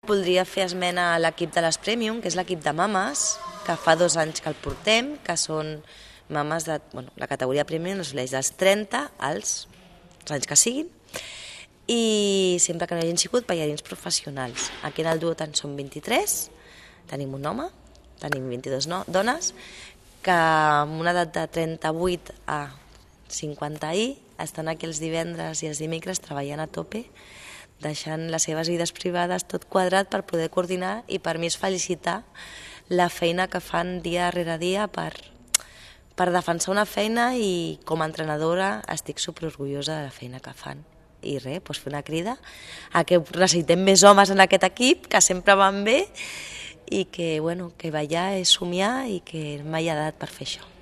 voldria fer esmena a l'equip de les Premium, que és l'equip de mames, que fa 2 anys que el portem, que són mames de... Bueno, la categoria Premium assoleix dels 30 als anys que siguin, i sempre que no hagin sigut ballarins professionals. Aquí en el duo en som 23, tenim un home, tenim 22 dones, que amb una edat de 38 a 50 i estan aquí els divendres i els dimecres treballant a tope, deixant les seves vides privades tot quadrat per poder coordinar, i per mi és felicitar la feina que fan dia rere dia per defensar una feina, i com a entrenadora estic superorgullosa de la feina que fan. I res, doncs fer una crida a que necessitem més homes en aquest equip, que sempre van bé, i que, bueno, que ballar és somiar i que mai hi ha edat per fer això.